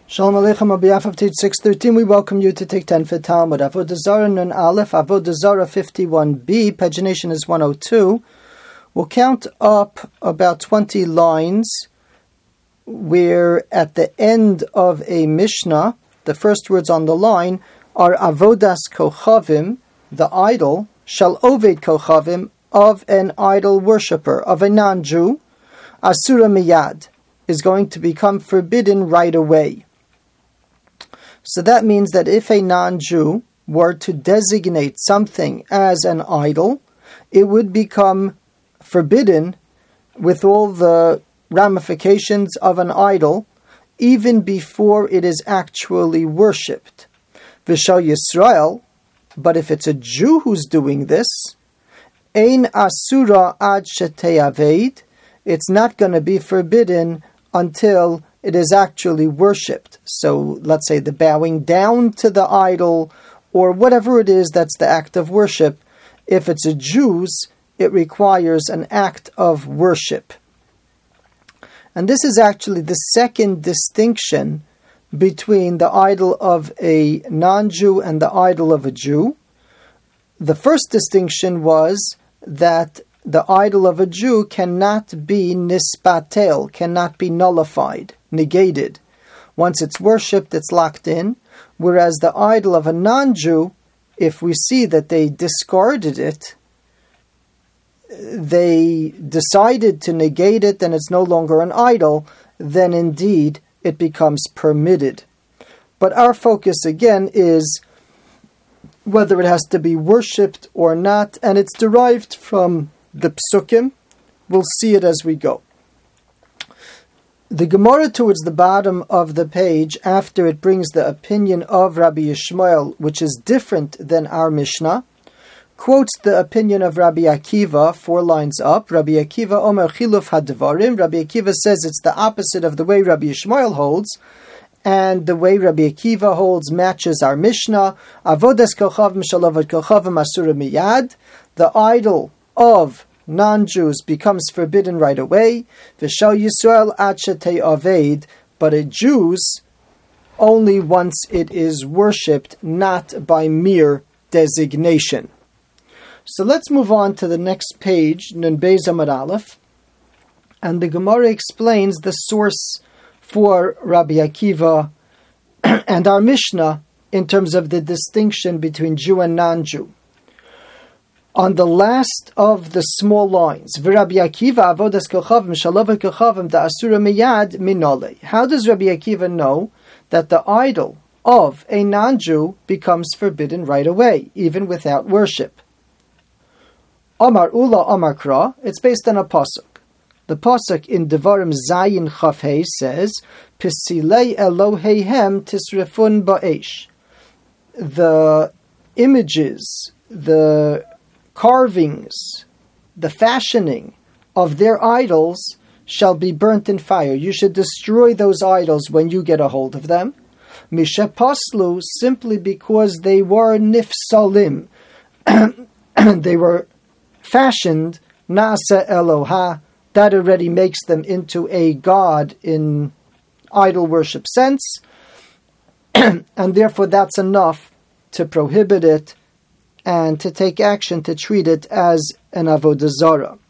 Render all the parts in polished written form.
Shalom Aleichem, on behalf of Teach 613, we welcome you to Take 10 for Talmud. Avodah Zarah Nun Aleph, Avodah Zarah 51b, pagination is 102. We'll count up about 20 lines where at the end of a Mishnah, the first words on the line are Avodas Kochavim, the idol, shall oved Kochavim, of an idol worshipper, of a non-Jew, Asura Miyad, is going to become forbidden right away. So that means that if a non-Jew were to designate something as an idol, it would become forbidden with all the ramifications of an idol, even before it is actually worshipped. V'shal Yisrael, but if it's a Jew who's doing this, ein asura ad shete'aved, it's not going to be forbidden until it is actually worshipped. So let's say the bowing down to the idol, or whatever it is that's the act of worship. If it's a Jew's, it requires an act of worship. And this is actually the second distinction between the idol of a non-Jew and the idol of a Jew. The first distinction was that the idol of a Jew cannot be nispatel, cannot be nullified, negated. Once it's worshipped, it's locked in. Whereas the idol of a non-Jew, if we see that they discarded it, they decided to negate it, then it's no longer an idol, then indeed it becomes permitted. But our focus again is whether it has to be worshipped or not, and it's derived from the psukim. We'll see it as we go. The Gemara towards the bottom of the page, after it brings the opinion of Rabbi Yishmael, which is different than our Mishnah, quotes the opinion of Rabbi Akiva, 4 lines up. Rabbi Akiva Omer Chiluf Hadvarim. Rabbi Akiva says it's the opposite of the way Rabbi Yishmael holds, and the way Rabbi Akiva holds matches our Mishnah. Avodas Kochavim Shalovad Kochavim Asura Miyad. The idol of non-Jews becomes forbidden right away. V'shal Yisrael ad shete'aved, but a Jew's only once it is worshipped, not by mere designation. So let's move on to the next page, Nun Beis Amud Aleph, and the Gemara explains the source for Rabbi Akiva and our Mishnah in terms of the distinction between Jew and non-Jew. On the last of the small lines, V'Rabbi Akiva avodas kochavim shalovet kochavim da'asura miyad minole. How does Rabbi Akiva know that the idol of a non-Jew becomes forbidden right away, even without worship? Amar Ula Amar Kra, it's based on a pasuk. The pasuk in Devarim Zayin Chaf Hei says, Pisilei Eloheihem tisrefun ba'esh. The images, the carvings, the fashioning of their idols shall be burnt in fire. You should destroy those idols when you get a hold of them. Misha paslu, simply because they were nifsalim. They were fashioned, nasa Eloha, that already makes them into a god in idol worship sense, and therefore that's enough to prohibit it and to take action to treat it as an avodah zarah.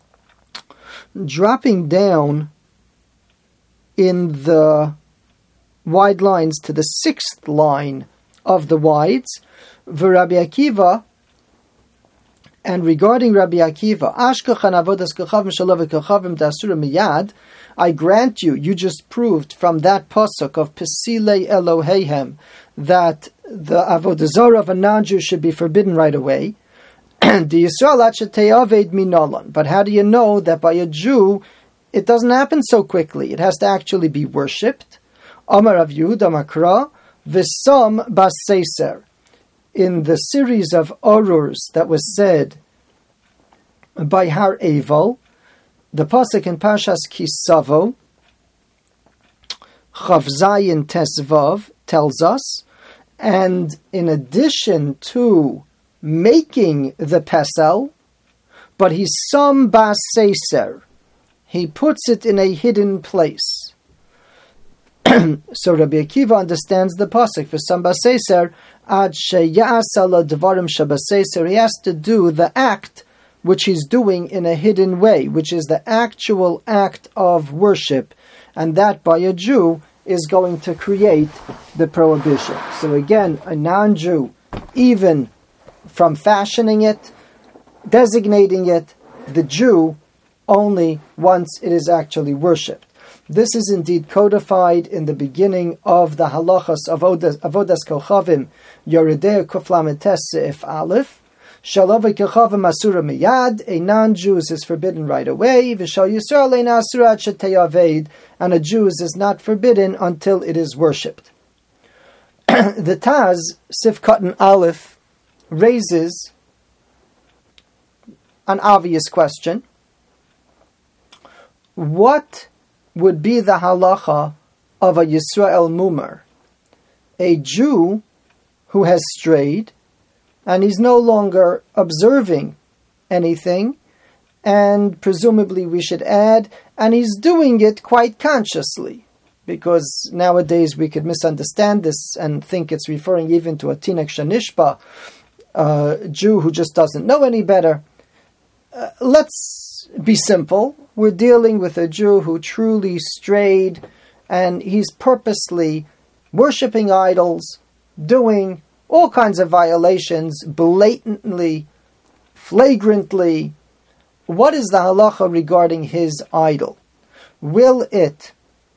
Dropping down in the wide lines to the 6th line of the wides, V'Rabbi Akiva, and regarding Rabbi Akiva, Ashkachan avodas kochavim shalovet kochavim da'asura miyad, I grant you, you just proved from that pasuk of Pesilei Eloheihem that the avodah zarah of a non-Jew should be forbidden right away. But how do you know that by a Jew it doesn't happen so quickly? It has to actually be worshipped. Amar Rav Yehuda Makra v'sam bas-seiser. In the series of orurs that was said by Har Eval, the pasuk in Parshas Kisavo, Chav Zayin Tesvav, tells us, and in addition to making the pesel, but he's some bas seiser, he puts it in a hidden place. So Rabbi Akiva understands the pasuk for some baseser ad sheyasala dvarim shabaseser. He has to do the act which he's doing in a hidden way, which is the actual act of worship, and that by a Jew is going to create the prohibition. So again, a non-Jew, even from fashioning it, designating it, the Jew only once it is actually worshipped. This is indeed codified in the beginning of the halachas of Avodas Kochavim, Yoredei Kuflametes Seif Aleph. Shalavai Kochavim Asura Miyad, a non-Jew is forbidden right away. V'shal Yisrael Ein Asura Ad Sheteyaved, and a Jew is not forbidden until it is worshipped. The Taz, Sifkat Aleph, raises an obvious question. What would be the halacha of a Yisrael Mumar, a Jew who has strayed, and he's no longer observing anything, and presumably we should add, and he's doing it quite consciously, because nowadays we could misunderstand this and think it's referring even to a Tinek Shanishba, a Jew who just doesn't know any better. Let's be simple. We're dealing with a Jew who truly strayed, and he's purposely worshipping idols, doing all kinds of violations, blatantly, flagrantly. What is the halacha regarding his idol? Will it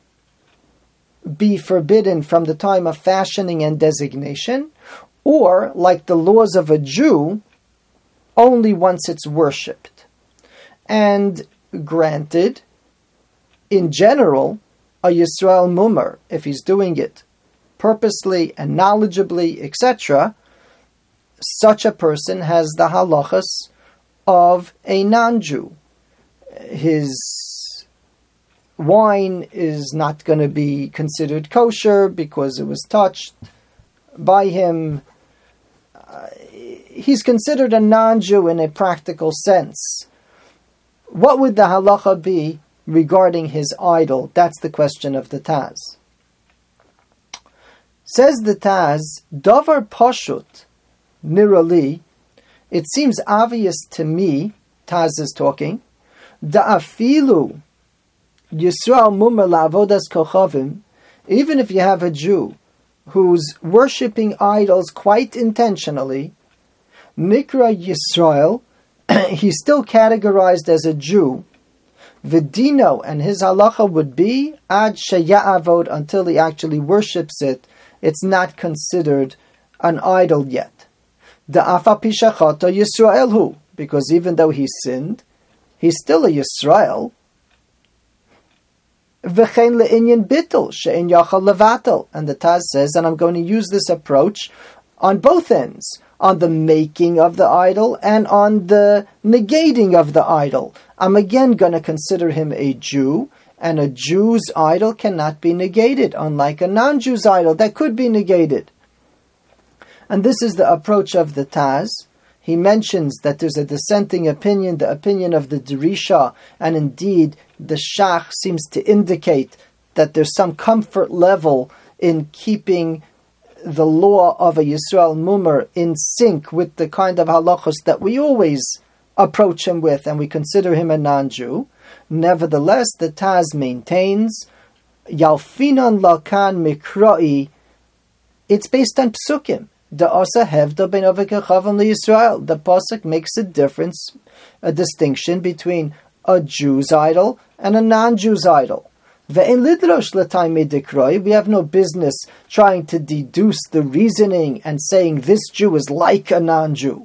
be forbidden from the time of fashioning and designation, or, like the laws of a Jew, only once it's worshipped? And granted, in general, a Yisrael Mumar, if he's doing it purposely and knowledgeably, etc., such a person has the halachas of a non-Jew. His wine is not going to be considered kosher because it was touched by him. He's considered a non-Jew in a practical sense. What would the halacha be regarding his idol? That's the question of the Taz. Says the Taz, Davar Pashut Nirali, it seems obvious to me, Taz is talking, Da'afilu Yisrael Mumar La'avodas Kochavim, even if you have a Jew who's worshipping idols quite intentionally, Nikra Yisrael, he's still categorized as a Jew. Vidino, and his halacha would be ad sheya'avod, until he actually worships it. It's not considered an idol yet. Da'afa pishachato Yisrael hu, because even though he sinned, he's still a Yisrael. V'chein le'inyan bittul she'en yachal levatel, and the Taz says, and I'm going to use this approach on both ends, on the making of the idol and on the negating of the idol. I'm again going to consider him a Jew, and a Jew's idol cannot be negated, unlike a non-Jew's idol that could be negated. And this is the approach of the Taz. He mentions that there's a dissenting opinion, the opinion of the Dirisha, and indeed the Shach seems to indicate that there's some comfort level in keeping the law of a Yisrael Mumar in sync with the kind of halachos that we always approach him with, and we consider him a non-Jew. Nevertheless, the Taz maintains, Yalfinan Lakan Mikra'i, it's based on psukim. The pasuk makes a difference, a distinction between a Jew's idol and a non-Jew's idol. We have no business trying to deduce the reasoning and saying this Jew is like a non-Jew.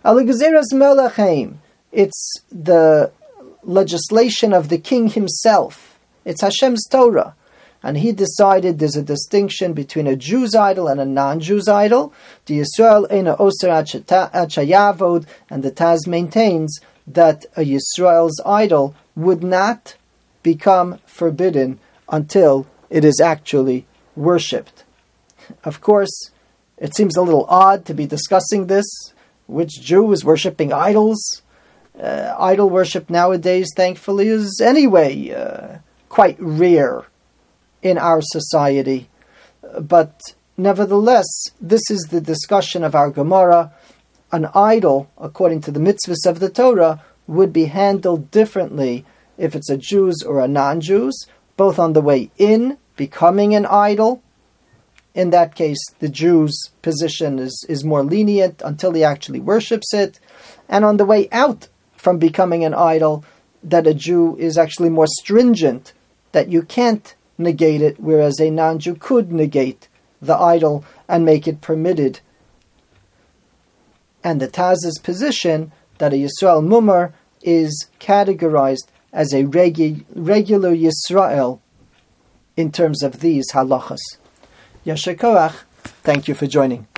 It's the legislation of the king himself. It's Hashem's Torah. And he decided there's a distinction between a Jew's idol and a non-Jew's idol. The Yisrael eina oser ad sheya'avod, and the Taz maintains that a Yisrael's idol would not become forbidden until it is actually worshipped. Of course, it seems a little odd to be discussing this. Which Jew is worshipping idols? Idol worship nowadays, thankfully, is anyway quite rare in our society. But nevertheless, this is the discussion of our Gemara. An idol, according to the mitzvahs of the Torah, would be handled differently if it's a Jews or a non-Jews, both on the way in, becoming an idol. In that case, the Jew's position is more lenient until he actually worships it. And on the way out from becoming an idol, that a Jew is actually more stringent, that you can't negate it, whereas a non-Jew could negate the idol and make it permitted. And the Taz's position that a Yisrael Mumar is categorized as a regular Yisrael in terms of these halachas. Yasher Koach, thank you for joining.